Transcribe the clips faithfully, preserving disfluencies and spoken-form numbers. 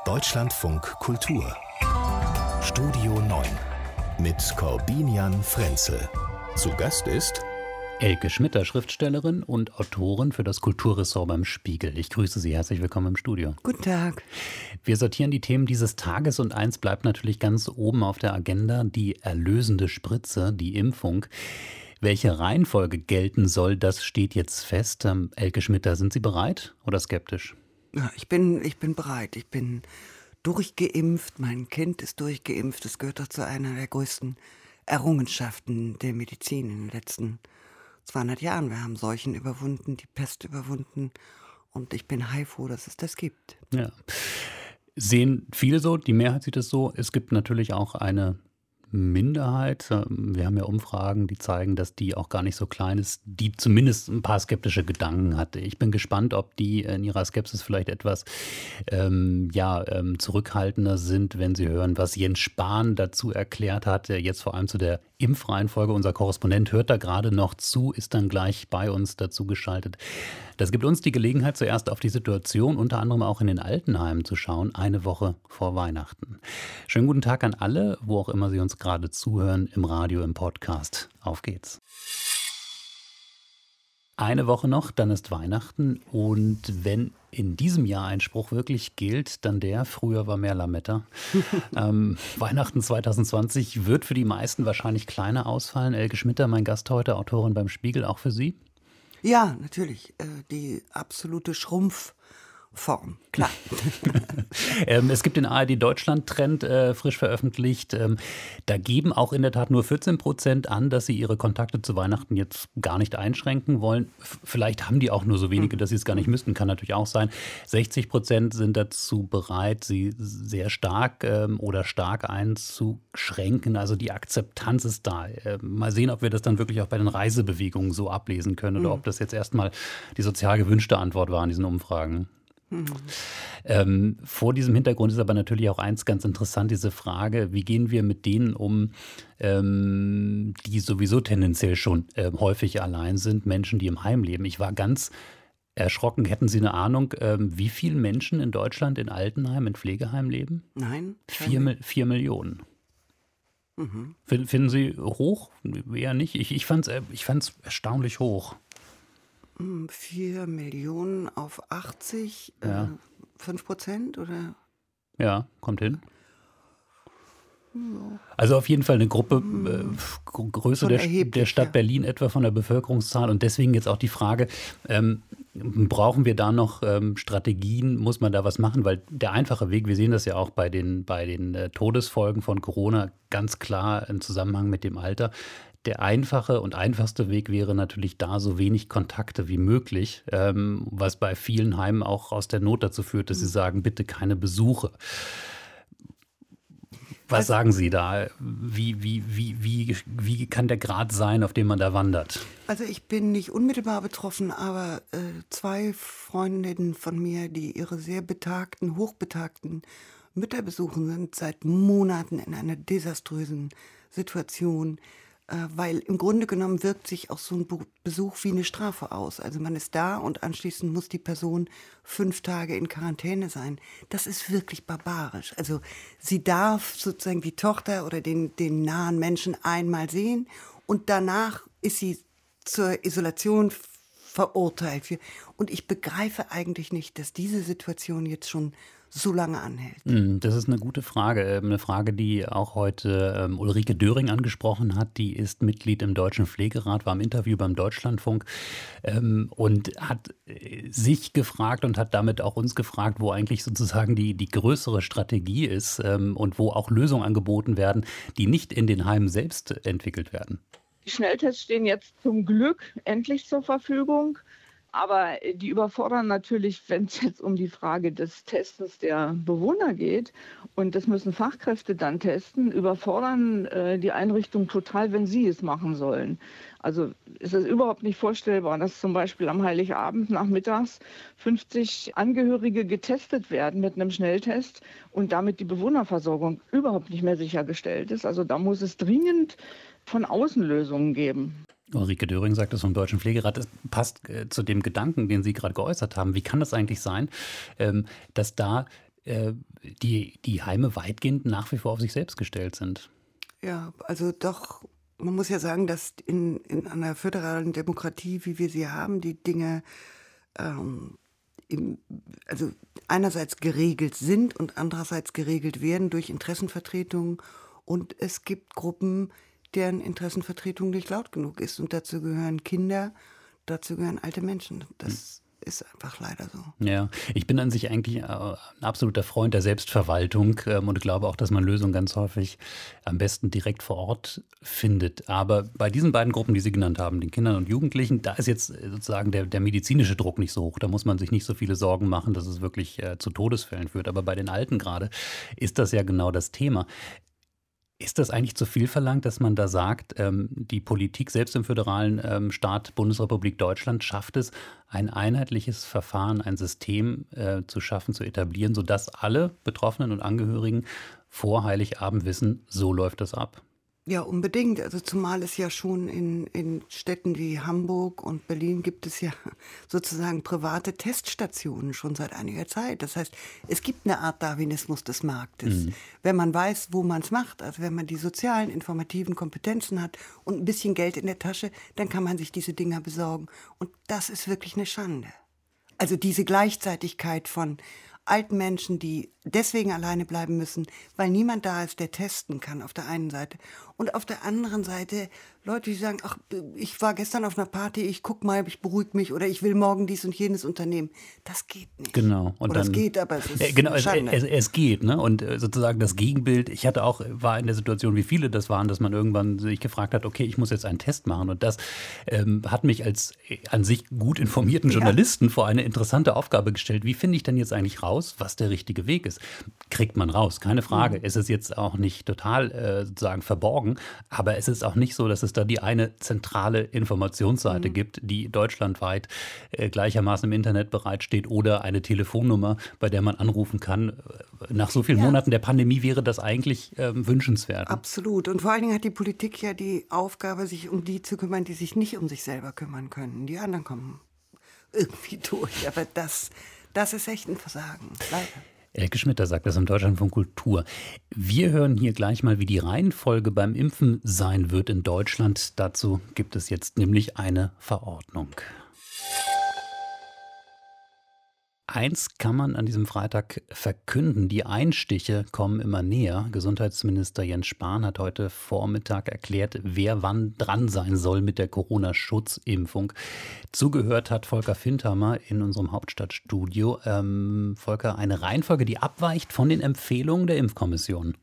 Deutschlandfunk Kultur Studio neun mit Corbinian Frenzel. Zu Gast ist Elke Schmitter, Schriftstellerin und Autorin für das Kulturressort beim Spiegel. Ich grüße Sie, herzlich willkommen im Studio. Guten Tag. Wir sortieren die Themen dieses Tages und eins bleibt natürlich ganz oben auf der Agenda, die erlösende Spritze, die Impfung. Welche Reihenfolge gelten soll, das steht jetzt fest. Ähm, Elke Schmitter, sind Sie bereit oder skeptisch? Ja, ich bin, ich bin bereit. Ich bin durchgeimpft. Mein Kind ist durchgeimpft. Das gehört doch zu einer der größten Errungenschaften der Medizin in den letzten zweihundert Jahren. Wir haben Seuchen überwunden, die Pest überwunden. Und ich bin heilfroh, dass es das gibt. Ja. Sehen viele so, die Mehrheit sieht es so. Es gibt natürlich auch eine Minderheit. Wir haben ja Umfragen, die zeigen, dass die auch gar nicht so klein ist, die zumindest ein paar skeptische Gedanken hatte. Ich bin gespannt, ob die in ihrer Skepsis vielleicht etwas ähm, ja, ähm, zurückhaltender sind, wenn sie hören, was Jens Spahn dazu erklärt hat, jetzt vor allem zu der Impfreihenfolge. Unser Korrespondent hört da gerade noch zu, ist dann gleich bei uns dazu geschaltet. Das gibt uns die Gelegenheit, zuerst auf die Situation unter anderem auch in den Altenheimen zu schauen, eine Woche vor Weihnachten. Schönen guten Tag an alle, wo auch immer Sie uns gerade zuhören, im Radio, im Podcast. Auf geht's. Eine Woche noch, dann ist Weihnachten und wenn in diesem Jahr ein Spruch wirklich gilt, dann der, früher war mehr Lametta. ähm, Weihnachten zwanzig zwanzig wird für die meisten wahrscheinlich kleiner ausfallen. Elke Schmitter, mein Gast heute, Autorin beim Spiegel, auch für Sie? Ja, natürlich. Äh, die absolute Schrumpfform, klar. ähm, es gibt den A R D-Deutschland-Trend äh, frisch veröffentlicht. Ähm, da geben auch in der Tat nur vierzehn Prozent an, dass sie ihre Kontakte zu Weihnachten jetzt gar nicht einschränken wollen. F- vielleicht haben die auch nur so wenige, dass sie es gar nicht müssten. Kann natürlich auch sein. sechzig Prozent sind dazu bereit, sie sehr stark ähm, oder stark einzuschränken. Also die Akzeptanz ist da. Äh, mal sehen, ob wir das dann wirklich auch bei den Reisebewegungen so ablesen können oder mhm. ob das jetzt erstmal die sozial gewünschte Antwort war in diesen Umfragen. Mhm. Ähm, vor diesem Hintergrund ist aber natürlich auch eins ganz interessant, diese Frage, wie gehen wir mit denen um, ähm, die sowieso tendenziell schon äh, häufig allein sind, Menschen, die im Heim leben. Ich war ganz erschrocken. Hätten Sie eine Ahnung, ähm, wie viele Menschen in Deutschland in Altenheim, in Pflegeheimen leben? Nein. Vier, vier Millionen. Mhm. Finden Sie hoch? Eher nicht. Ich, ich fand es ich fand's erstaunlich hoch. Vier Millionen auf achtzig, ja. äh, fünf Prozent oder? Ja, kommt hin. Ja. Also auf jeden Fall eine Gruppe, äh, Größe der, der Stadt ja. Berlin etwa von der Bevölkerungszahl. Und deswegen jetzt auch die Frage, ähm, brauchen wir da noch ähm, Strategien, muss man da was machen? Weil der einfache Weg, wir sehen das ja auch bei den, bei den äh, Todesfolgen von Corona, ganz klar im Zusammenhang mit dem Alter. Der einfache und einfachste Weg wäre natürlich da so wenig Kontakte wie möglich, ähm, was bei vielen Heimen auch aus der Not dazu führt, dass sie sagen, bitte keine Besuche. Was also, sagen Sie da? Wie, wie, wie, wie, wie kann der Grad sein, auf dem man da wandert? Also ich bin nicht unmittelbar betroffen, aber äh, zwei Freundinnen von mir, die ihre sehr betagten, hochbetagten Mütter besuchen, sind seit Monaten in einer desaströsen Situation. Weil im Grunde genommen wirkt sich auch so ein Besuch wie eine Strafe aus. Also man ist da und anschließend muss die Person fünf Tage in Quarantäne sein. Das ist wirklich barbarisch. Also sie darf sozusagen die Tochter oder den, den nahen Menschen einmal sehen und danach ist sie zur Isolation verurteilt. Und ich begreife eigentlich nicht, dass diese Situation jetzt schon so lange anhält. Das ist eine gute Frage. Eine Frage, die auch heute ähm, Ulrike Döring angesprochen hat. Die ist Mitglied im Deutschen Pflegerat, war im Interview beim Deutschlandfunk ähm, und hat äh, sich gefragt und hat damit auch uns gefragt, wo eigentlich sozusagen die, die größere Strategie ist ähm, und wo auch Lösungen angeboten werden, die nicht in den Heimen selbst entwickelt werden. Die Schnelltests stehen jetzt zum Glück endlich zur Verfügung. Aber die überfordern natürlich, wenn es jetzt um die Frage des Testens der Bewohner geht. Und das müssen Fachkräfte dann testen, überfordern äh, die Einrichtung total, wenn sie es machen sollen. Also ist es überhaupt nicht vorstellbar, dass zum Beispiel am Heiligabend nachmittags fünfzig Angehörige getestet werden mit einem Schnelltest und damit die Bewohnerversorgung überhaupt nicht mehr sichergestellt ist. Also da muss es dringend von außen Lösungen geben. Ulrike Döring sagt das vom Deutschen Pflegerat. Das passt äh, zu dem Gedanken, den Sie gerade geäußert haben. Wie kann das eigentlich sein, ähm, dass da äh, die, die Heime weitgehend nach wie vor auf sich selbst gestellt sind. Ja, also doch, man muss ja sagen, dass in, in einer föderalen Demokratie, wie wir sie haben, die Dinge ähm, im, also einerseits geregelt sind und andererseits geregelt werden durch Interessenvertretungen. Und es gibt Gruppen, deren Interessenvertretung nicht laut genug ist. Und dazu gehören Kinder, dazu gehören alte Menschen. Das ist einfach leider so. Ja, ich bin an sich eigentlich ein absoluter Freund der Selbstverwaltung ähm, und glaube auch, dass man Lösungen ganz häufig am besten direkt vor Ort findet. Aber bei diesen beiden Gruppen, die Sie genannt haben, den Kindern und Jugendlichen, da ist jetzt sozusagen der, der medizinische Druck nicht so hoch. Da muss man sich nicht so viele Sorgen machen, dass es wirklich äh, zu Todesfällen führt. Aber bei den Alten gerade ist das ja genau das Thema. Ist das eigentlich zu viel verlangt, dass man da sagt, ähm, die Politik selbst im föderalen ähm, Staat Bundesrepublik Deutschland schafft es, ein einheitliches Verfahren, ein System äh, zu schaffen, zu etablieren, sodass alle Betroffenen und Angehörigen vor Heiligabend wissen, so läuft das ab? Ja, unbedingt. Also zumal es ja schon in, in Städten wie Hamburg und Berlin gibt es ja sozusagen private Teststationen schon seit einiger Zeit. Das heißt, es gibt eine Art Darwinismus des Marktes. Mhm. Wenn man weiß, wo man es macht, also wenn man die sozialen, informativen Kompetenzen hat und ein bisschen Geld in der Tasche, dann kann man sich diese Dinger besorgen. Und das ist wirklich eine Schande. Also diese Gleichzeitigkeit von alten Menschen, die deswegen alleine bleiben müssen, weil niemand da ist, der testen kann, auf der einen Seite. Und auf der anderen Seite Leute, die sagen, ach, ich war gestern auf einer Party, ich guck mal, ich beruhige mich oder ich will morgen dies und jenes unternehmen. Das geht nicht. Genau. Und oder dann, es geht, aber es ist äh, genau, eine Schande. Es, es, es geht, ne? Und sozusagen das Gegenbild, ich hatte auch, war in der Situation, wie viele das waren, dass man irgendwann sich gefragt hat, okay, ich muss jetzt einen Test machen. Und das ähm, hat mich als an sich gut informierten Journalisten ja. vor eine interessante Aufgabe gestellt. Wie finde ich denn jetzt eigentlich raus, was der richtige Weg ist? Kriegt man raus, keine Frage. Mhm. Es ist jetzt auch nicht total äh, sozusagen verborgen, aber es ist auch nicht so, dass es da die eine zentrale Informationsseite mhm. gibt, die deutschlandweit äh, gleichermaßen im Internet bereitsteht oder eine Telefonnummer, bei der man anrufen kann. Nach so vielen ja. Monaten der Pandemie wäre das eigentlich äh, wünschenswert. Absolut. Und vor allen Dingen hat die Politik ja die Aufgabe, sich um die zu kümmern, die sich nicht um sich selber kümmern können. Die anderen kommen irgendwie durch. Aber das, das ist echt ein Versagen. Leider. Elke Schmitter sagt das im Deutschlandfunk Kultur. Wir hören hier gleich mal, wie die Reihenfolge beim Impfen sein wird in Deutschland. Dazu gibt es jetzt nämlich eine Verordnung. Eins kann man an diesem Freitag verkünden, die Einstiche kommen immer näher. Gesundheitsminister Jens Spahn hat heute Vormittag erklärt, wer wann dran sein soll mit der Corona-Schutzimpfung. Zugehört hat Volker Findhammer in unserem Hauptstadtstudio. Ähm, Volker, eine Reihenfolge, die abweicht von den Empfehlungen der Impfkommission.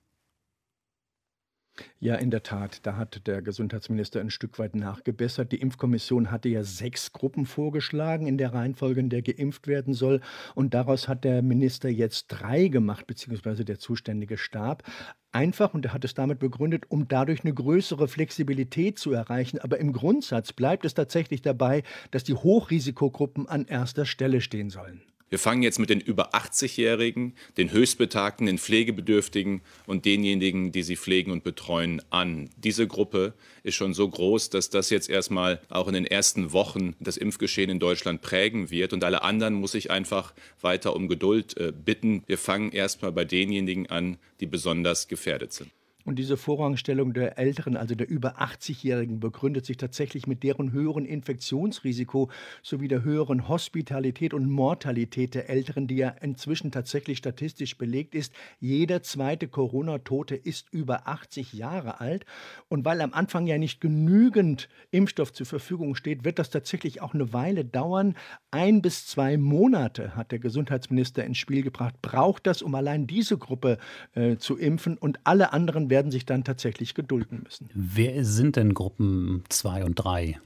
Ja, in der Tat, da hat der Gesundheitsminister ein Stück weit nachgebessert. Die Impfkommission hatte ja sechs Gruppen vorgeschlagen in der Reihenfolge, in der geimpft werden soll. Und daraus hat der Minister jetzt drei gemacht, beziehungsweise der zuständige Stab. Einfach, und er hat es damit begründet, um dadurch eine größere Flexibilität zu erreichen. Aber im Grundsatz bleibt es tatsächlich dabei, dass die Hochrisikogruppen an erster Stelle stehen sollen. Wir fangen jetzt mit den über achtzig-Jährigen, den Höchstbetagten, den Pflegebedürftigen und denjenigen, die sie pflegen und betreuen, an. Diese Gruppe ist schon so groß, dass das jetzt erstmal auch in den ersten Wochen das Impfgeschehen in Deutschland prägen wird. Und alle anderen muss ich einfach weiter um Geduld äh, bitten. Wir fangen erstmal bei denjenigen an, die besonders gefährdet sind. Und diese Vorrangstellung der Älteren, also der über achtzig-Jährigen, begründet sich tatsächlich mit deren höheren Infektionsrisiko sowie der höheren Hospitalität und Mortalität der Älteren, die ja inzwischen tatsächlich statistisch belegt ist. Jeder zweite Corona-Tote ist über achtzig Jahre alt. Und weil am Anfang ja nicht genügend Impfstoff zur Verfügung steht, wird das tatsächlich auch eine Weile dauern. Ein bis zwei Monate, hat der Gesundheitsminister ins Spiel gebracht, braucht das, um allein diese Gruppe äh, zu impfen. Und alle anderen werden werden sich dann tatsächlich gedulden müssen. Wer sind denn Gruppen zwei und drei?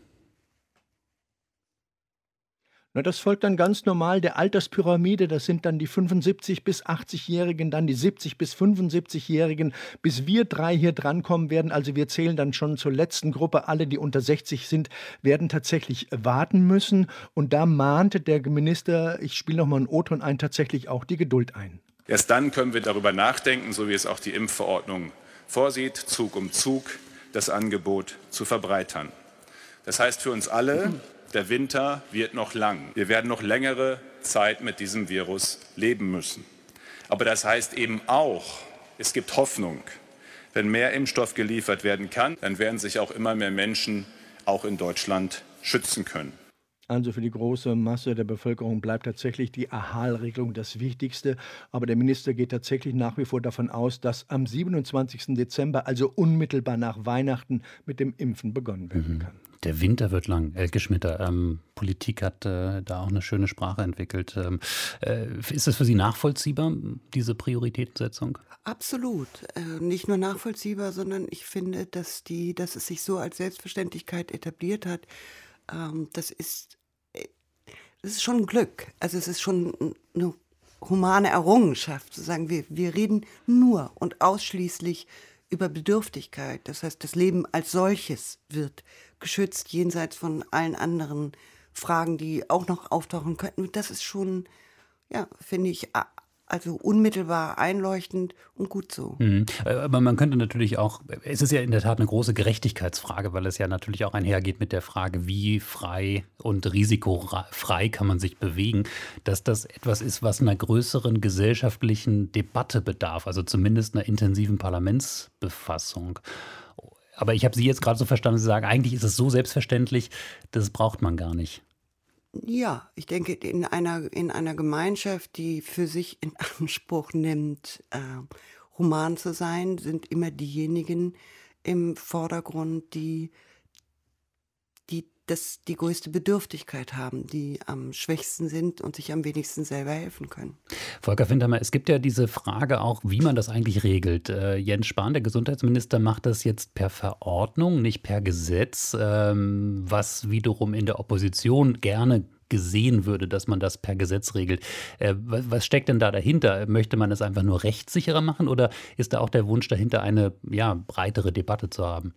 Na, das folgt dann ganz normal der Alterspyramide. Das sind dann die fünfundsiebzig- bis achtzig-Jährigen, dann die siebzig- bis fünfundsiebzig-Jährigen, bis wir drei hier drankommen werden. Also wir zählen dann schon zur letzten Gruppe. Alle, die unter sechzig sind, werden tatsächlich warten müssen. Und da mahnte der Minister, ich spiele noch mal einen O-Ton ein, tatsächlich auch die Geduld ein. Erst dann können wir darüber nachdenken, so wie es auch die Impfverordnung vorsieht, Zug um Zug das Angebot zu verbreitern. Das heißt für uns alle, der Winter wird noch lang. Wir werden noch längere Zeit mit diesem Virus leben müssen. Aber das heißt eben auch, es gibt Hoffnung. Wenn mehr Impfstoff geliefert werden kann, dann werden sich auch immer mehr Menschen auch in Deutschland schützen können. Also für die große Masse der Bevölkerung bleibt tatsächlich die A H L-Regelung das Wichtigste. Aber der Minister geht tatsächlich nach wie vor davon aus, dass am siebenundzwanzigsten Dezember, also unmittelbar nach Weihnachten, mit dem Impfen begonnen werden kann. Der Winter wird lang. Elke Schmitter, ähm, Politik hat äh, da auch eine schöne Sprache entwickelt. Ähm, äh, ist das für Sie nachvollziehbar, diese Prioritätensetzung? Absolut. Äh, nicht nur nachvollziehbar, sondern ich finde, dass, die, dass es sich so als Selbstverständlichkeit etabliert hat. Ähm, das ist Das ist schon ein Glück. Also es ist schon eine humane Errungenschaft, zu sagen, wir, wir reden nur und ausschließlich über Bedürftigkeit. Das heißt, das Leben als solches wird geschützt, jenseits von allen anderen Fragen, die auch noch auftauchen könnten. Das ist schon, ja, finde ich, also unmittelbar einleuchtend und gut so. Mhm. Aber man könnte natürlich auch, es ist ja in der Tat eine große Gerechtigkeitsfrage, weil es ja natürlich auch einhergeht mit der Frage, wie frei und risikofrei kann man sich bewegen, dass das etwas ist, was einer größeren gesellschaftlichen Debatte bedarf, also zumindest einer intensiven Parlamentsbefassung. Aber ich habe Sie jetzt gerade so verstanden, Sie sagen, eigentlich ist es so selbstverständlich, das braucht man gar nicht. Ja, ich denke, in einer, in einer Gemeinschaft, die für sich in Anspruch nimmt, äh, human zu sein, sind immer diejenigen im Vordergrund, die, die das, die größte Bedürftigkeit haben, die am schwächsten sind und sich am wenigsten selber helfen können. Volker Fintermeyer, es gibt ja diese Frage auch, wie man das eigentlich regelt. Äh, Jens Spahn, der Gesundheitsminister, macht das jetzt per Verordnung, nicht per Gesetz, ähm, was wiederum in der Opposition gerne gesehen würde, dass man das per Gesetz regelt. Äh, was, was steckt denn da dahinter? Möchte man es einfach nur rechtssicherer machen oder ist da auch der Wunsch dahinter, eine ja, breitere Debatte zu haben?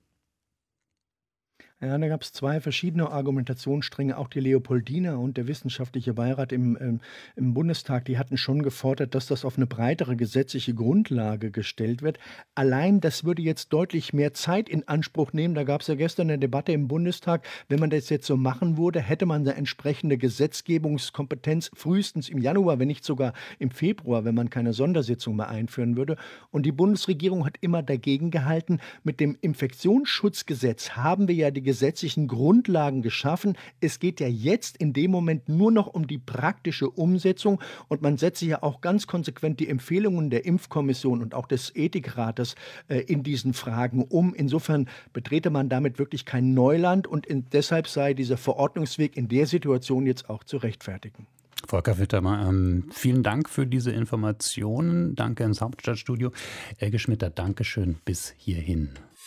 Ja, da gab es zwei verschiedene Argumentationsstränge. Auch die Leopoldina und der wissenschaftliche Beirat im, ähm, im Bundestag, die hatten schon gefordert, dass das auf eine breitere gesetzliche Grundlage gestellt wird. Allein das würde jetzt deutlich mehr Zeit in Anspruch nehmen. Da gab es ja gestern eine Debatte im Bundestag. Wenn man das jetzt so machen würde, hätte man eine entsprechende Gesetzgebungskompetenz frühestens im Januar, wenn nicht sogar im Februar, wenn man keine Sondersitzung mehr einführen würde. Und die Bundesregierung hat immer dagegen gehalten. Mit dem Infektionsschutzgesetz haben wir ja die gesetzlichen Grundlagen geschaffen. Es geht ja jetzt in dem Moment nur noch um die praktische Umsetzung und man setzt ja auch ganz konsequent die Empfehlungen der Impfkommission und auch des Ethikrates äh, in diesen Fragen um. Insofern betrete man damit wirklich kein Neuland und in, deshalb sei dieser Verordnungsweg in der Situation jetzt auch zu rechtfertigen. Volker Fintermeyer, ähm, vielen Dank für diese Informationen. Danke ins Hauptstadtstudio. Elke Schmitter, Dankeschön bis hierhin.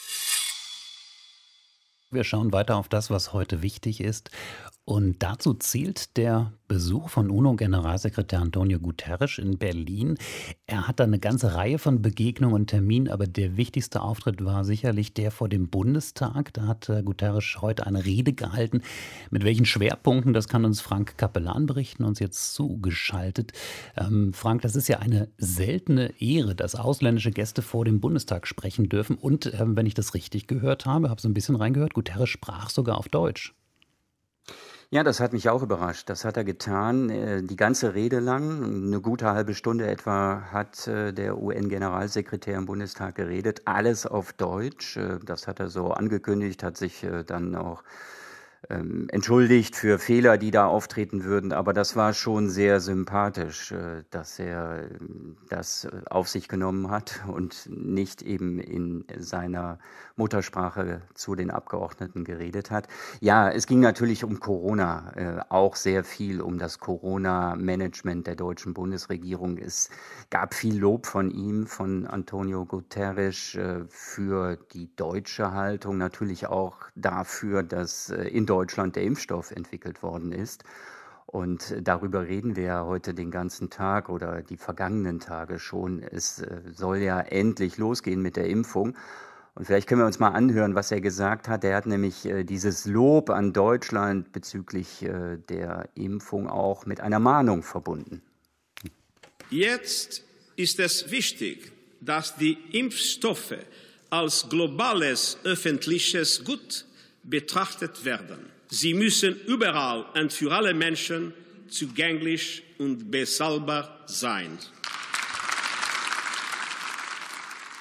Wir schauen weiter auf das, was heute wichtig ist. Und dazu zählt der Besuch von UNO-Generalsekretär Antonio Guterres in Berlin. Er hat da eine ganze Reihe von Begegnungen und Terminen, aber der wichtigste Auftritt war sicherlich der vor dem Bundestag. Da hat Guterres heute eine Rede gehalten. Mit welchen Schwerpunkten, das kann uns Frank Capellan berichten, uns jetzt zugeschaltet. Ähm, Frank, das ist ja eine seltene Ehre, dass ausländische Gäste vor dem Bundestag sprechen dürfen. Und ähm, wenn ich das richtig gehört habe, habe so ein bisschen reingehört, Guterres sprach sogar auf Deutsch. Ja, das hat mich auch überrascht. Das hat er getan. Die ganze Rede lang, eine gute halbe Stunde etwa, hat der U N-Generalsekretär im Bundestag geredet. Alles auf Deutsch. Das hat er so angekündigt, hat sich dann auch ähm, entschuldigt für Fehler, die da auftreten würden. Aber das war schon sehr sympathisch, äh, dass er äh, das auf sich genommen hat und nicht eben in seiner Muttersprache zu den Abgeordneten geredet hat. Ja, es ging natürlich um Corona, äh, auch sehr viel um das Corona-Management der deutschen Bundesregierung. Es gab viel Lob von ihm, von Antonio Guterres, äh, für die deutsche Haltung, natürlich auch dafür, dass äh, in Deutschland der Impfstoff entwickelt worden ist. Und darüber reden wir ja heute den ganzen Tag oder die vergangenen Tage schon. Es äh, soll ja endlich losgehen mit der Impfung. Und vielleicht können wir uns mal anhören, was er gesagt hat. Er hat nämlich äh, dieses Lob an Deutschland bezüglich äh, der Impfung auch mit einer Mahnung verbunden. Jetzt ist es wichtig, dass die Impfstoffe als globales öffentliches Gut betrachtet werden. Sie müssen überall und für alle Menschen zugänglich und bezahlbar sein.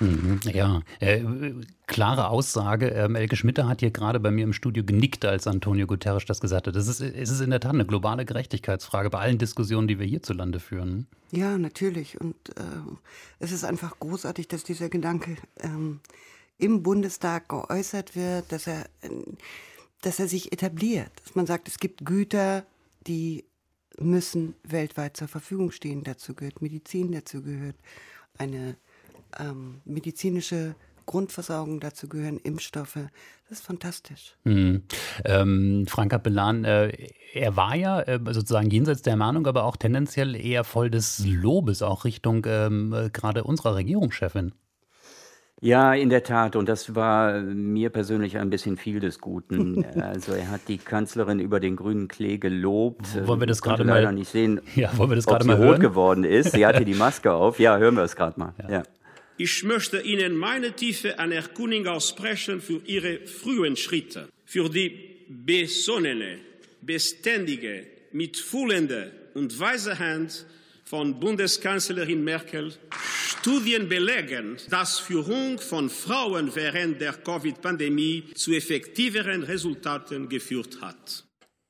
Mhm, ja, äh, klare Aussage. Ähm, Elke Schmitter hat hier gerade bei mir im Studio genickt, als Antonio Guterres das gesagt hat. Das ist, es ist in der Tat eine globale Gerechtigkeitsfrage bei allen Diskussionen, die wir hierzulande führen. Ja, natürlich. Und äh, es ist einfach großartig, dass dieser Gedanke ähm, im Bundestag geäußert wird, dass er, äh, dass er sich etabliert. Dass man sagt, es gibt Güter, die müssen weltweit zur Verfügung stehen. Dazu gehört Medizin, dazu gehört eine ähm, medizinische Grundversorgung, dazu gehören Impfstoffe. Das ist fantastisch. Hm. Ähm, Frank Capellan, äh, er war ja äh, sozusagen jenseits der Ermahnung, aber auch tendenziell eher voll des Lobes, auch Richtung ähm, äh, gerade unserer Regierungschefin. Ja, in der Tat. Und das war mir persönlich ein bisschen viel des Guten. Also er hat die Kanzlerin über den grünen Klee gelobt. Wollen wir das Ich konnte gerade mal leider nicht sehen, Ja, wollen wir das ob gerade sie mal rot hören? geworden ist. Sie hatte die Maske auf. Ja, hören wir es gerade mal. Ja. Ja. Ich möchte Ihnen meine tiefe Anerkennung aussprechen für Ihre frühen Schritte, für die besonnene, beständige, mitfühlende und weise Hand von Bundeskanzlerin Merkel. Studien belegen, dass Führung von Frauen während der Covid-Pandemie zu effektiveren Resultaten geführt hat.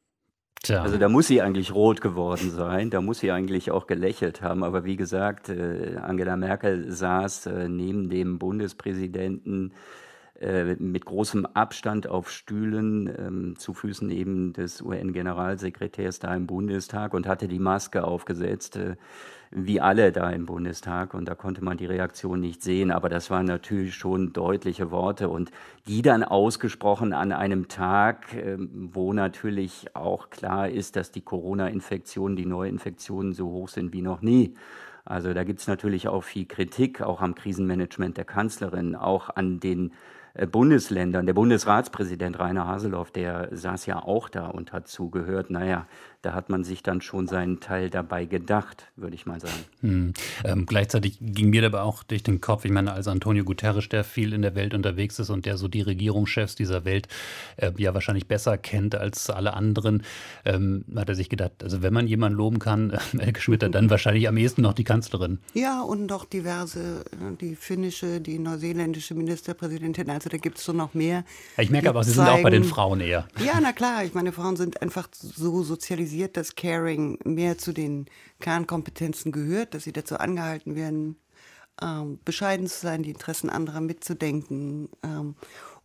Tja. Also da muss sie eigentlich rot geworden sein, da muss sie eigentlich auch gelächelt haben. Aber wie gesagt, äh, Angela Merkel saß äh, neben dem Bundespräsidenten äh, mit großem Abstand auf Stühlen ähm, zu Füßen eben des U N-Generalsekretärs da im Bundestag und hatte die Maske aufgesetzt, äh, wie alle da im Bundestag. Und da konnte man die Reaktion nicht sehen. Aber das waren natürlich schon deutliche Worte und die dann ausgesprochen an einem Tag, äh, wo natürlich auch klar ist, dass die Corona-Infektionen, die Neuinfektionen so hoch sind wie noch nie. Also da gibt es natürlich auch viel Kritik, auch am Krisenmanagement der Kanzlerin, auch an den äh, Bundesländern. Der Bundesratspräsident Rainer Haseloff, der saß ja auch da und hat zugehört. Naja, da hat man sich dann schon seinen Teil dabei gedacht, würde ich mal sagen. Hm. Ähm, gleichzeitig ging mir aber auch durch den Kopf, ich meine, als Antonio Guterres, der viel in der Welt unterwegs ist und der so die Regierungschefs dieser Welt äh, ja wahrscheinlich besser kennt als alle anderen, ähm, hat er sich gedacht, also wenn man jemanden loben kann, äh, Elke Schmitter, dann wahrscheinlich am ehesten noch die Kanzlerin. Ja, und noch diverse, äh, die finnische, die neuseeländische Ministerpräsidentin, also da gibt es schon noch mehr. Ich merke die aber, Sie sind auch bei den zeigen- Frauen eher. Ja, na klar, ich meine, Frauen sind einfach so sozialisiert, dass Caring mehr zu den Kernkompetenzen gehört, dass sie dazu angehalten werden, ähm, bescheiden zu sein, die Interessen anderer mitzudenken. Ähm,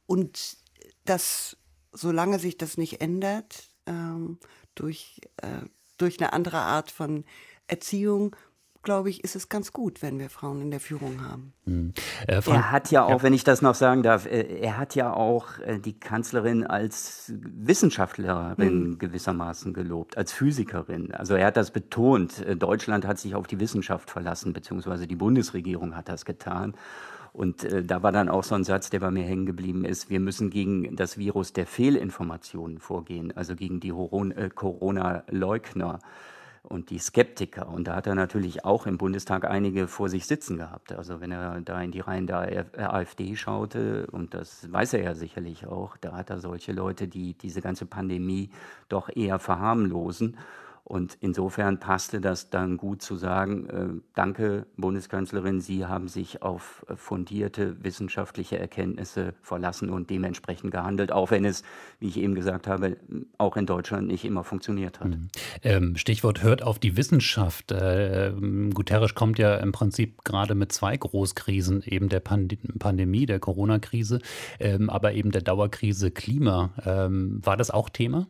und dass, solange sich das nicht ändert, ähm, durch, äh, durch eine andere Art von Erziehung, glaube ich, ist es ganz gut, wenn wir Frauen in der Führung haben. Hm. Äh, Frank, Er hat ja auch, Ja. wenn ich das noch sagen darf, äh, er hat ja auch äh, die Kanzlerin als Wissenschaftlerin gewissermaßen gelobt, als Physikerin. Also er hat das betont. Äh, Deutschland hat sich auf die Wissenschaft verlassen, beziehungsweise die Bundesregierung hat das getan. Und äh, da war dann auch so ein Satz, der bei mir hängen geblieben ist: Wir müssen gegen das Virus der Fehlinformationen vorgehen, also gegen die Horon- äh, Corona-Leugner und die Skeptiker. Und da hat er natürlich auch im Bundestag einige vor sich sitzen gehabt. Also wenn er da in die Reihen der AfD schaute, und das weiß er ja sicherlich auch, da hat er solche Leute, die diese ganze Pandemie doch eher verharmlosen. Und insofern passte das dann gut zu sagen, äh, danke Bundeskanzlerin, Sie haben sich auf äh, fundierte wissenschaftliche Erkenntnisse verlassen und dementsprechend gehandelt, auch wenn es, wie ich eben gesagt habe, auch in Deutschland nicht immer funktioniert hat. Ähm, Stichwort hört auf die Wissenschaft. Äh, Guterres kommt ja im Prinzip gerade mit zwei Großkrisen, eben der Pand- Pandemie, der Corona-Krise, ähm, aber eben der Dauerkrise Klima. Ähm, war das auch Thema?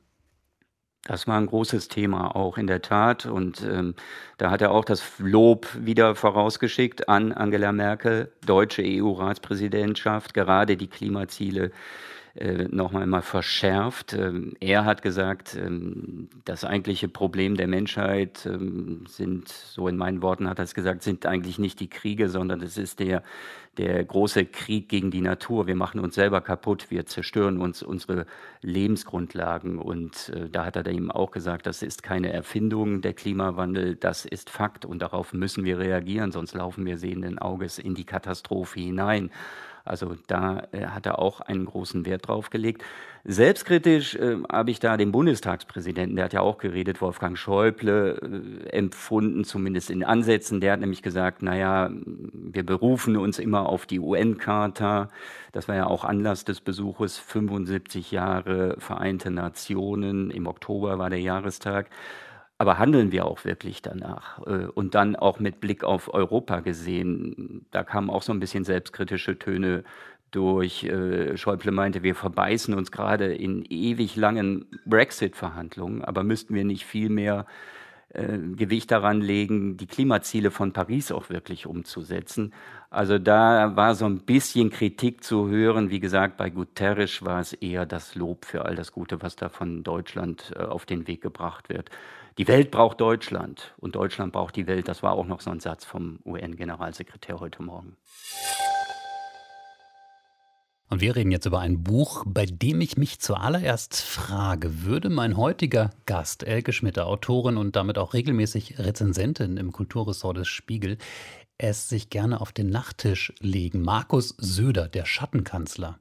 Das war ein großes Thema auch in der Tat, und ähm, da hat er auch das Lob wieder vorausgeschickt an Angela Merkel, deutsche E U-Ratspräsidentschaft, gerade die Klimaziele äh, noch einmal verschärft. Ähm, er hat gesagt, ähm, das eigentliche Problem der Menschheit ähm, sind, so in meinen Worten hat er es gesagt, sind eigentlich nicht die Kriege, sondern es ist der der große Krieg gegen die Natur. Wir machen uns selber kaputt, wir zerstören uns unsere Lebensgrundlagen. Und äh, da hat er eben auch gesagt, das ist keine Erfindung, der Klimawandel, das ist Fakt und darauf müssen wir reagieren, sonst laufen wir sehenden Auges in die Katastrophe hinein. Also da äh, hat er auch einen großen Wert drauf gelegt. Selbstkritisch äh, habe ich da den Bundestagspräsidenten, der hat ja auch geredet, Wolfgang Schäuble, äh, empfunden, zumindest in Ansätzen. Der hat nämlich gesagt, naja, wir berufen uns immer auf die U N-Charta. Das war ja auch Anlass des Besuches, fünfundsiebzig Jahre Vereinte Nationen. Im Oktober war der Jahrestag. Aber handeln wir auch wirklich danach? Und dann auch mit Blick auf Europa gesehen, da kamen auch so ein bisschen selbstkritische Töne durch. Schäuble meinte, wir verbeißen uns gerade in ewig langen Brexit-Verhandlungen, aber müssten wir nicht viel mehr äh, Gewicht daran legen, die Klimaziele von Paris auch wirklich umzusetzen? Also da war so ein bisschen Kritik zu hören. Wie gesagt, bei Guterres war es eher das Lob für all das Gute, was da von Deutschland äh, auf den Weg gebracht wird. Die Welt braucht Deutschland und Deutschland braucht die Welt. Das war auch noch so ein Satz vom U N-Generalsekretär heute Morgen. Und wir reden jetzt über ein Buch, bei dem ich mich zuallererst frage, würde mein heutiger Gast, Elke Schmitter, Autorin und damit auch regelmäßig Rezensentin im Kulturressort des Spiegel, es sich gerne auf den Nachttisch legen? Markus Söder, der Schattenkanzler.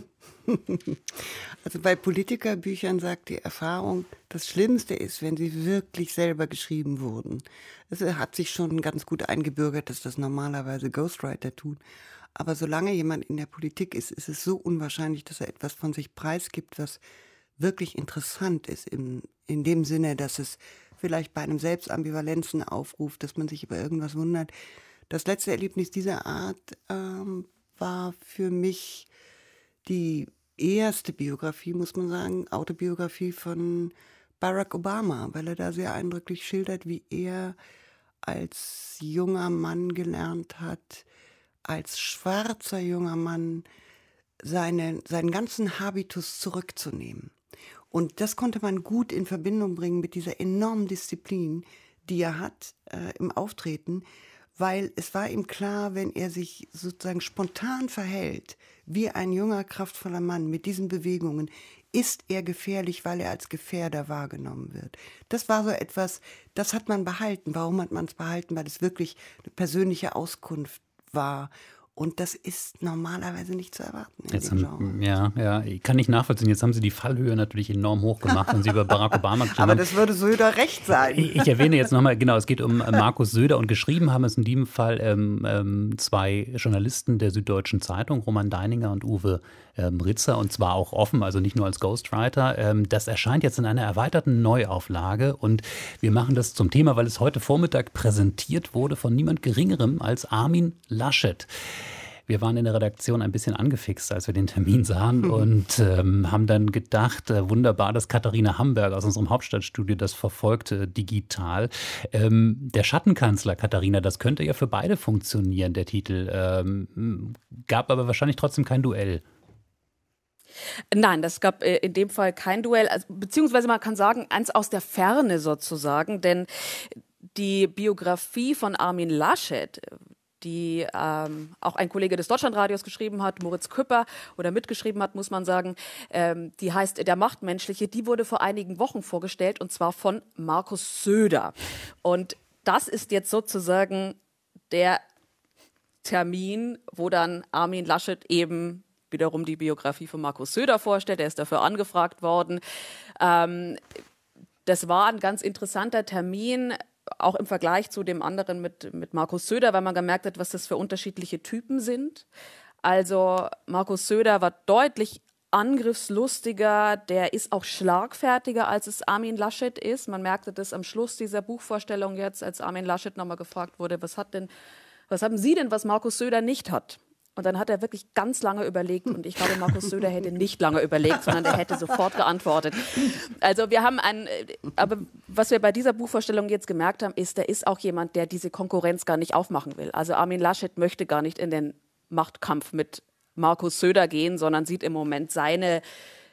Also bei Politikerbüchern sagt die Erfahrung, das Schlimmste ist, wenn sie wirklich selber geschrieben wurden. Es hat sich schon ganz gut eingebürgert, dass das normalerweise Ghostwriter tun. Aber solange jemand in der Politik ist, ist es so unwahrscheinlich, dass er etwas von sich preisgibt, was wirklich interessant ist. In, in dem Sinne, dass es vielleicht bei einem selbst Ambivalenzen aufruft, dass man sich über irgendwas wundert. Das letzte Erlebnis dieser Art ähm, war für mich die erste Biografie, muss man sagen, Autobiografie von Barack Obama, weil er da sehr eindrücklich schildert, wie er als junger Mann gelernt hat, als schwarzer junger Mann seine, seinen ganzen Habitus zurückzunehmen. Und das konnte man gut in Verbindung bringen mit dieser enormen Disziplin, die er hat äh, im Auftreten, weil es war ihm klar, wenn er sich sozusagen spontan verhält, wie ein junger, kraftvoller Mann mit diesen Bewegungen, ist er gefährlich, weil er als Gefährder wahrgenommen wird. Das war so etwas, das hat man behalten. Warum hat man es behalten? Weil es wirklich eine persönliche Auskunft war. Und das ist normalerweise nicht zu erwarten in Jetzt dem haben, ja, ja, ich kann nicht nachvollziehen. Jetzt haben Sie die Fallhöhe natürlich enorm hoch gemacht, wenn Sie über Barack Obama geschrieben haben. Aber das würde Söder recht sein. Ich, ich erwähne jetzt nochmal, genau, es geht um Markus Söder und geschrieben haben es in diesem Fall ähm, ähm, zwei Journalisten der Süddeutschen Zeitung, Roman Deininger und Uwe ähm, Ritzer, und zwar auch offen, also nicht nur als Ghostwriter. Ähm, das erscheint jetzt in einer erweiterten Neuauflage und wir machen das zum Thema, weil es heute Vormittag präsentiert wurde von niemand Geringerem als Armin Laschet. Wir waren in der Redaktion ein bisschen angefixt, als wir den Termin sahen mhm. und ähm, haben dann gedacht, äh, wunderbar, dass Katharina Hamburg aus unserem Hauptstadtstudio das verfolgt äh, digital. Ähm, der Schattenkanzler, Katharina, das könnte ja für beide funktionieren, der Titel. Ähm, gab aber wahrscheinlich trotzdem kein Duell. Nein, das gab äh, in dem Fall kein Duell, also, beziehungsweise man kann sagen, eins aus der Ferne sozusagen, denn die Biografie von Armin Laschet, die ähm, auch ein Kollege des Deutschlandradios geschrieben hat, Moritz Küpper, oder mitgeschrieben hat, muss man sagen, ähm, die heißt Der Machtmenschliche, die wurde vor einigen Wochen vorgestellt, und zwar von Markus Söder. Und das ist jetzt sozusagen der Termin, wo dann Armin Laschet eben wiederum die Biografie von Markus Söder vorstellt. Er ist dafür angefragt worden. Ähm, das war ein ganz interessanter Termin, auch im Vergleich zu dem anderen mit, mit Markus Söder, weil man gemerkt hat, was das für unterschiedliche Typen sind. Also Markus Söder war deutlich angriffslustiger, der ist auch schlagfertiger, als es Armin Laschet ist. Man merkte das am Schluss dieser Buchvorstellung jetzt, als Armin Laschet nochmal gefragt wurde, was hat denn, was haben Sie denn, was Markus Söder nicht hat? Und dann hat er wirklich ganz lange überlegt, und ich glaube, Markus Söder hätte nicht lange überlegt, sondern er hätte sofort geantwortet. Also wir haben ein, aber was wir bei dieser Buchvorstellung jetzt gemerkt haben, ist, der ist auch jemand, der diese Konkurrenz gar nicht aufmachen will. Also Armin Laschet möchte gar nicht in den Machtkampf mit Markus Söder gehen, sondern sieht im Moment seine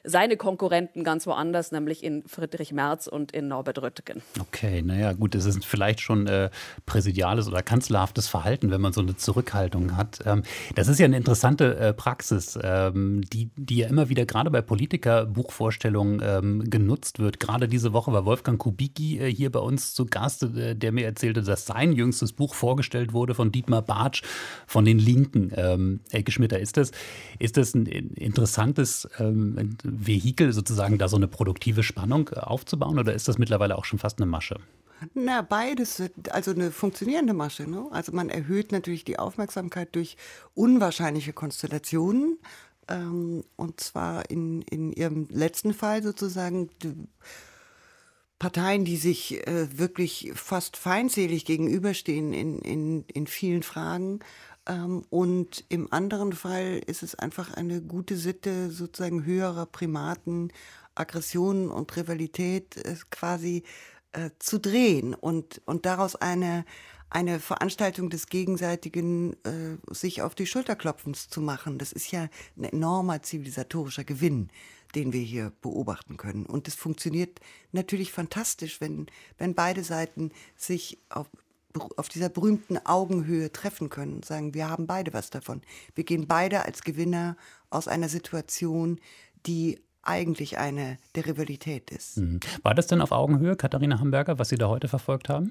seine Konkurrenten ganz woanders, nämlich in Friedrich Merz und in Norbert Röttgen. Okay, naja, gut, das ist vielleicht schon äh, präsidiales oder kanzlerhaftes Verhalten, wenn man so eine Zurückhaltung hat. Ähm, das ist ja eine interessante äh, Praxis, ähm, die, die ja immer wieder gerade bei Politiker-Buchvorstellungen ähm, genutzt wird. Gerade diese Woche war Wolfgang Kubicki äh, hier bei uns zu Gast, äh, der mir erzählte, dass sein jüngstes Buch vorgestellt wurde von Dietmar Bartsch von den Linken. Ähm, Elke Schmitter, ist das, ist das ein interessantes ähm, Vehikel, sozusagen da so eine produktive Spannung aufzubauen, oder ist das mittlerweile auch schon fast eine Masche? Na, beides, also eine funktionierende Masche. Ne? Also man erhöht natürlich die Aufmerksamkeit durch unwahrscheinliche Konstellationen. Ähm, und zwar in, in ihrem letzten Fall sozusagen die Parteien, die sich äh, wirklich fast feindselig gegenüberstehen in, in, in vielen Fragen. Ähm, und im anderen Fall ist es einfach eine gute Sitte sozusagen höherer Primaten, Aggression und Rivalität äh, quasi äh, zu drehen und, und daraus eine, eine Veranstaltung des gegenseitigen äh, sich auf die Schulterklopfens zu machen. Das ist ja ein enormer zivilisatorischer Gewinn, den wir hier beobachten können. Und es funktioniert natürlich fantastisch, wenn, wenn beide Seiten sich auf, auf dieser berühmten Augenhöhe treffen können und sagen, wir haben beide was davon. Wir gehen beide als Gewinner aus einer Situation, die eigentlich eine der Rivalität ist. War das denn auf Augenhöhe, Katharina Hamburger, was Sie da heute verfolgt haben?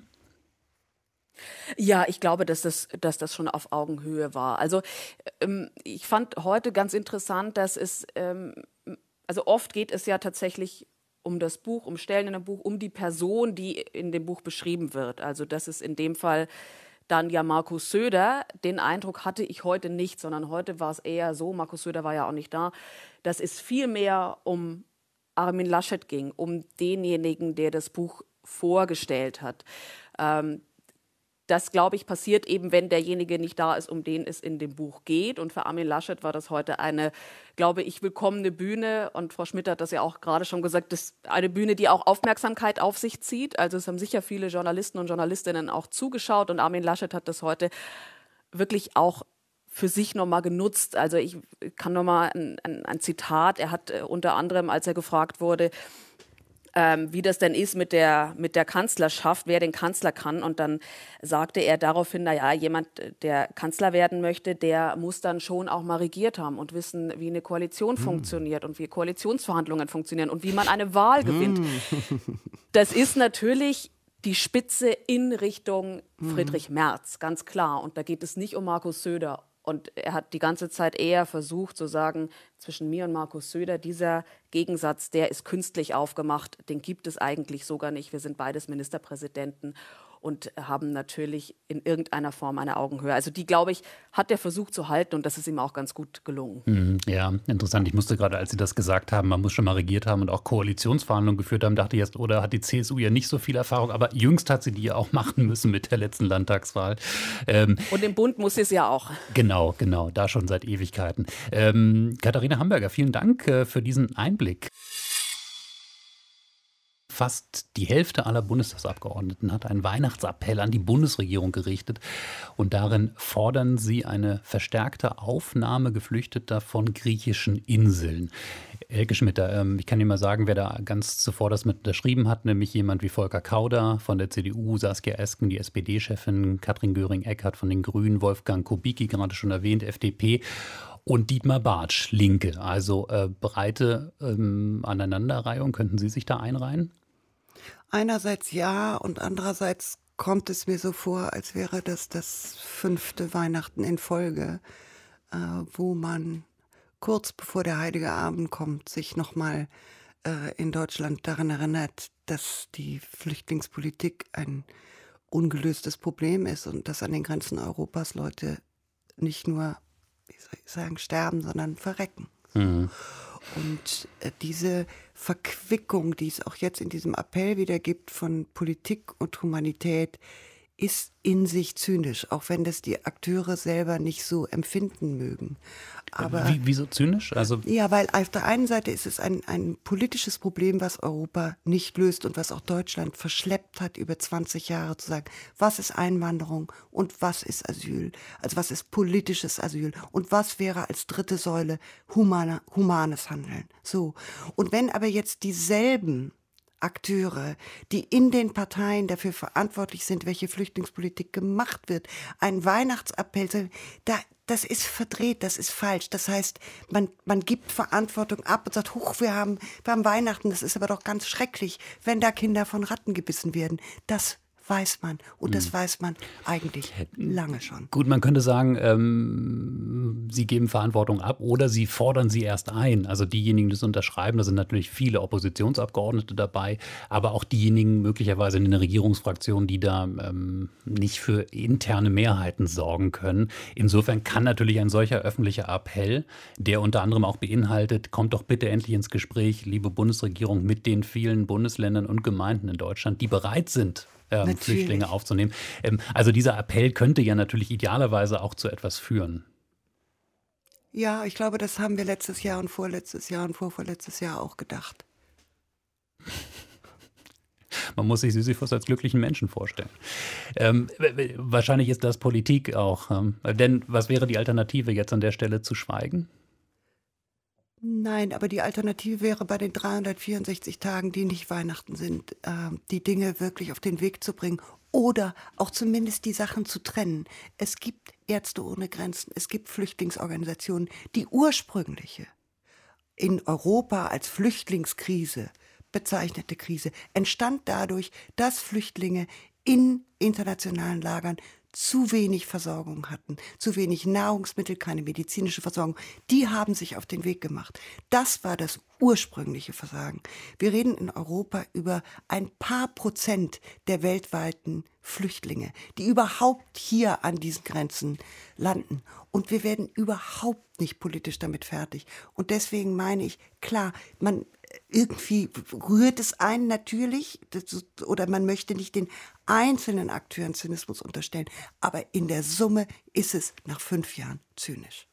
Ja, ich glaube, dass das, dass das schon auf Augenhöhe war. Also ähm, ich fand heute ganz interessant, dass es, ähm, also oft geht es ja tatsächlich um das Buch, um Stellen in dem Buch, um die Person, die in dem Buch beschrieben wird. Also das ist in dem Fall dann ja Markus Söder. Den Eindruck hatte ich heute nicht, sondern heute war es eher so, Markus Söder war ja auch nicht da, dass es viel mehr um Armin Laschet ging, um denjenigen, der das Buch vorgestellt hat. Ähm, Das, glaube ich, passiert eben, wenn derjenige nicht da ist, um den es in dem Buch geht. Und für Armin Laschet war das heute eine, glaube ich, willkommene Bühne. Und Frau Schmidt hat das ja auch gerade schon gesagt, das ist eine Bühne, die auch Aufmerksamkeit auf sich zieht. Also es haben sicher viele Journalisten und Journalistinnen auch zugeschaut. Und Armin Laschet hat das heute wirklich auch für sich nochmal genutzt. Also ich kann nochmal ein, ein, ein Zitat, er hat äh, unter anderem, als er gefragt wurde, Ähm, wie das denn ist mit der, mit der Kanzlerschaft, wer den Kanzler kann. Und dann sagte er daraufhin, naja, jemand, der Kanzler werden möchte, der muss dann schon auch mal regiert haben und wissen, wie eine Koalition hm. funktioniert und wie Koalitionsverhandlungen funktionieren und wie man eine Wahl gewinnt. Hm. Das ist natürlich die Spitze in Richtung Friedrich Merz, ganz klar. Und da geht es nicht um Markus Söder. Und er hat die ganze Zeit eher versucht zu sagen, zwischen mir und Markus Söder, dieser Gegensatz, der ist künstlich aufgemacht, den gibt es eigentlich sogar nicht. Wir sind beides Ministerpräsidenten und haben natürlich in irgendeiner Form eine Augenhöhe. Also die, glaube ich, hat er versucht zu halten und das ist ihm auch ganz gut gelungen. Ja, interessant. Ich musste gerade, als Sie das gesagt haben, man muss schon mal regiert haben und auch Koalitionsverhandlungen geführt haben, dachte ich erst, oder hat die C S U ja nicht so viel Erfahrung, aber jüngst hat sie die ja auch machen müssen mit der letzten Landtagswahl. Ähm, und im Bund muss sie es ja auch. Genau, genau, da schon seit Ewigkeiten. Ähm, Katharina Hamburger, vielen Dank äh, für diesen Einblick. Fast die Hälfte aller Bundestagsabgeordneten hat einen Weihnachtsappell an die Bundesregierung gerichtet und darin fordern sie eine verstärkte Aufnahme Geflüchteter von griechischen Inseln. Elke Schmitter, ich kann Ihnen mal sagen, wer da ganz zuvor das mit unterschrieben hat, nämlich jemand wie Volker Kauder von der C D U, Saskia Esken, die S P D-Chefin, Katrin Göring-Eckardt von den Grünen, Wolfgang Kubicki, gerade schon erwähnt, F D P. Und Dietmar Bartsch, Linke. Also äh, breite ähm, Aneinanderreihung. Könnten Sie sich da einreihen? Einerseits ja und andererseits kommt es mir so vor, als wäre das das fünfte Weihnachten in Folge, äh, wo man kurz bevor der Heilige Abend kommt, sich nochmal äh, in Deutschland daran erinnert, dass die Flüchtlingspolitik ein ungelöstes Problem ist und dass an den Grenzen Europas Leute nicht nur, wie soll ich sagen, sterben, sondern verrecken. Mhm. Und äh, diese Verquickung, die es auch jetzt in diesem Appell wieder gibt von Politik und Humanität, ist in sich zynisch, auch wenn das die Akteure selber nicht so empfinden mögen. Aber Wie, wieso zynisch? Also ja, weil auf der einen Seite ist es ein, ein politisches Problem, was Europa nicht löst und was auch Deutschland verschleppt hat, über zwanzig Jahre zu sagen, was ist Einwanderung und was ist Asyl, also was ist politisches Asyl und was wäre als dritte Säule humane, humanes Handeln. So. Und wenn aber jetzt dieselben Akteure, die in den Parteien dafür verantwortlich sind, welche Flüchtlingspolitik gemacht wird, ein Weihnachtsappell, da, das ist verdreht, das ist falsch. Das heißt, man, man gibt Verantwortung ab und sagt, huch, wir haben, wir haben Weihnachten, das ist aber doch ganz schrecklich, wenn da Kinder von Ratten gebissen werden. Das weiß man. Und das weiß man eigentlich lange schon. Gut, man könnte sagen, ähm, Sie geben Verantwortung ab oder Sie fordern sie erst ein. Also diejenigen, die es unterschreiben, da sind natürlich viele Oppositionsabgeordnete dabei, aber auch diejenigen möglicherweise in den Regierungsfraktionen, die da ähm, nicht für interne Mehrheiten sorgen können. Insofern kann natürlich ein solcher öffentlicher Appell, der unter anderem auch beinhaltet, kommt doch bitte endlich ins Gespräch, liebe Bundesregierung, mit den vielen Bundesländern und Gemeinden in Deutschland, die bereit sind, Ähm, Flüchtlinge aufzunehmen. Ähm, also dieser Appell könnte ja natürlich idealerweise auch zu etwas führen. Ja, ich glaube, das haben wir letztes Jahr und vorletztes Jahr und vorvorletztes Jahr auch gedacht. Man muss sich Sisyphus als glücklichen Menschen vorstellen. Ähm, wahrscheinlich ist das Politik auch. Ähm, denn was wäre die Alternative, jetzt an der Stelle zu schweigen? Nein, aber die Alternative wäre bei den dreihundertvierundsechzig Tagen, die nicht Weihnachten sind, äh, die Dinge wirklich auf den Weg zu bringen oder auch zumindest die Sachen zu trennen. Es gibt Ärzte ohne Grenzen, es gibt Flüchtlingsorganisationen. Die ursprüngliche, in Europa als Flüchtlingskrise bezeichnete Krise, entstand dadurch, dass Flüchtlinge in internationalen Lagern zu wenig Versorgung hatten, zu wenig Nahrungsmittel, keine medizinische Versorgung. Die haben sich auf den Weg gemacht. Das war das ursprüngliche Versagen. Wir reden in Europa über ein paar Prozent der weltweiten Flüchtlinge, die überhaupt hier an diesen Grenzen landen. Und wir werden überhaupt nicht politisch damit fertig. Und deswegen meine ich, klar, man irgendwie rührt es einen natürlich, das, oder man möchte nicht den einzelnen Akteuren Zynismus unterstellen, aber in der Summe ist es nach fünf Jahren zynisch.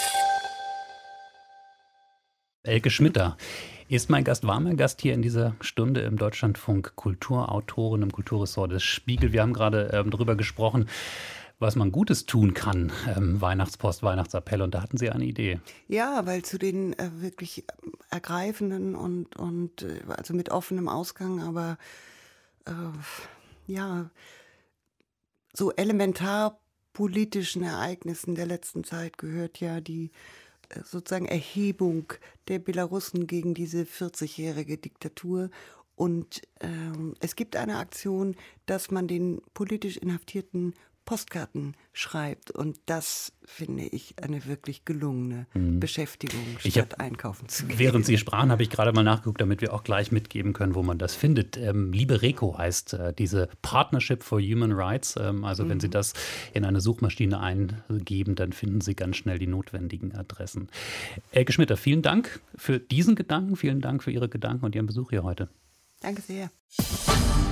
Elke Schmitter ist mein Gast, war mein Gast hier in dieser Stunde im Deutschlandfunk, Kulturautorin im Kulturressort des Spiegel. Wir haben gerade ähm, darüber gesprochen, was man Gutes tun kann, ähm, Weihnachtspost, Weihnachtsappell, und da hatten Sie eine Idee. Ja, weil zu den äh, wirklich ergreifenden und, und äh, also mit offenem Ausgang, aber äh, ja, so elementar politischen Ereignissen der letzten Zeit gehört ja die äh, sozusagen Erhebung der Belarussen gegen diese vierzigjährige Diktatur. Und ähm, es gibt eine Aktion, dass man den politisch Inhaftierten Postkarten schreibt. Und das finde ich eine wirklich gelungene mhm. Beschäftigung, statt hab, einkaufen zu gehen. Während Sie sprachen, habe ich gerade mal nachgeguckt, damit wir auch gleich mitgeben können, wo man das findet. Ähm, Libereco heißt äh, diese Partnership for Human Rights. Ähm, also mhm. wenn Sie das in eine Suchmaschine eingeben, dann finden Sie ganz schnell die notwendigen Adressen. Elke Schmitter, vielen Dank für diesen Gedanken. Vielen Dank für Ihre Gedanken und Ihren Besuch hier heute. Danke sehr.